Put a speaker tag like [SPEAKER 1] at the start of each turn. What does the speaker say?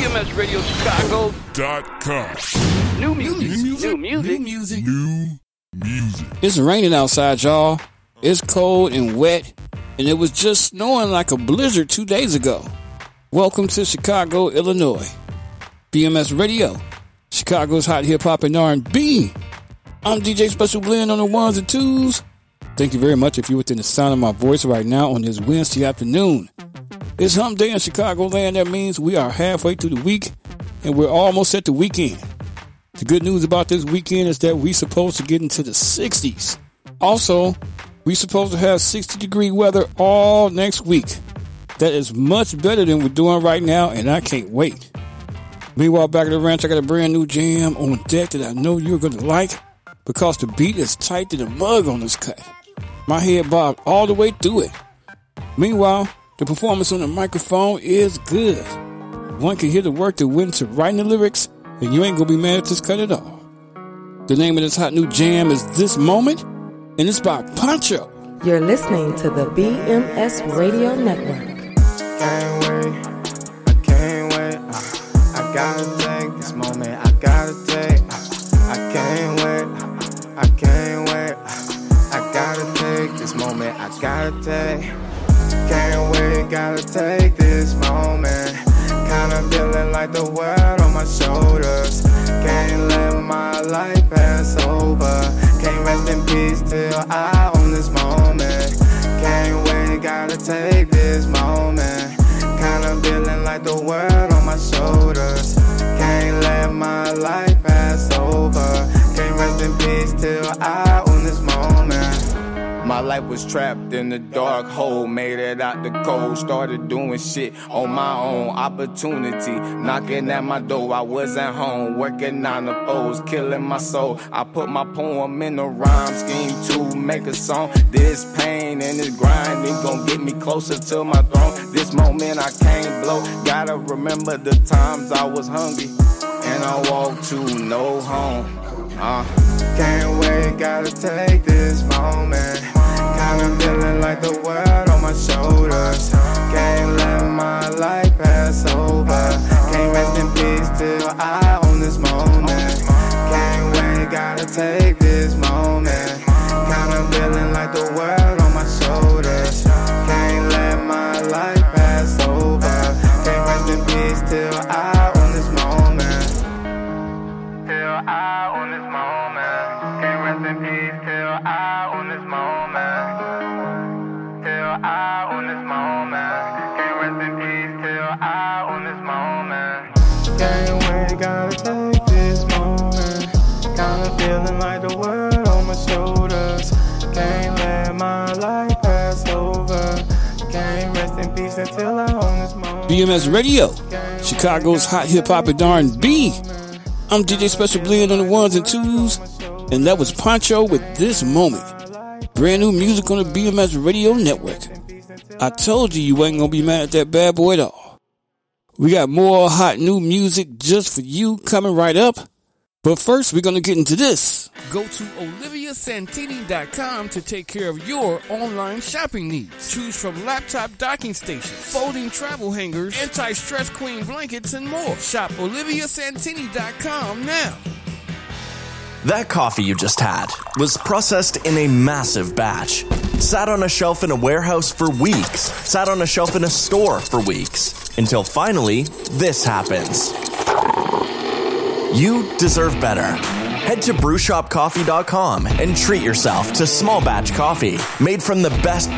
[SPEAKER 1] BMSRadioChicago.com. New music.
[SPEAKER 2] It's raining outside, y'all. It's cold and wet, and it was just snowing like a blizzard 2 days ago. Welcome to Chicago, Illinois. BMS Radio, Chicago's hot hip-hop and R&B. I'm DJ Special Blend on the ones and twos. Thank you very much if you're within the sound of my voice right now on this Wednesday afternoon. It's hump day in Chicagoland. That means we are halfway through the week, and we're almost at the weekend. The good news about this weekend is that we're supposed to get into the 60s. Also, we're supposed to have 60-degree weather all next week. That is much better than we're doing right now, and I can't wait. Meanwhile, back at the ranch, I got a brand new jam on deck that I know you're going to like because the beat is tight to the mug on this cut. My head bobbed all the way through it. Meanwhile, the performance on the microphone is good. One can hear the work that went into writing the lyrics, and you ain't going to be mad at this cut at all. The name of this hot new jam is This Moment, and it's by Pancho.
[SPEAKER 3] You're listening to the BMS Radio Network.
[SPEAKER 4] I can't wait. I gotta take this moment. I gotta take. I can't wait. I can't wait. I gotta take this moment. I gotta take. Can't wait. Gotta take this moment. Kinda feeling like the world on my shoulders. Can't let my life pass over. Can't rest in peace till I own this moment. Can't wait. Gotta take this moment. Kinda feeling like the world on my shoulders. Can't let my life pass over. Can't rest in peace till I own this moment. My life was trapped in the dark hole. Made it out the cold. Started doing shit on my own. Opportunity knocking at my door. I was at home working 9 to 4s, killing my soul. I put my poem in a rhyme scheme to make a song. This pain and this grind ain't gon' get me closer to my throne. This moment I can't blow. Gotta remember the times I was hungry and I walked to no home. Can't wait, gotta take this moment. Kinda feeling like the world on my shoulders. Can't let my life pass over. Can't rest in peace till I own this moment. Can't wait, gotta take this moment. Kinda feeling like the world on my shoulders. Can't let my life pass over. Can't rest in peace till I own this moment. Till I own this moment. Can't rest in peace till I own this moment. Till I own this moment. Can't rest in peace till I own this moment. Can't wait, gotta take this moment. Kinda feeling like the world on my shoulders. Can't let my life pass over. Can't rest in peace until I own this moment.
[SPEAKER 2] BMS Radio, Chicago's hot hip-hop and R&B. I'm DJ Special Blend on the ones and twos, and that was Pancho with This Moment. Brand new music on the BMS Radio Network. I told you ain't gonna be mad at that bad boy at all. We got more hot new music just for you coming right up. But first, we're gonna get into this. Go to OliviaSantini.com to take care of your online shopping needs. Choose from laptop docking stations, folding travel hangers, anti-stress queen blankets, and more. Shop OliviaSantini.com now.
[SPEAKER 5] That coffee you just had was processed in a massive batch. Sat on a shelf in a warehouse for weeks. Sat on a shelf in a store for weeks. Until finally, this happens. You deserve better. Head to brewshopcoffee.com and treat yourself to small batch coffee made from the best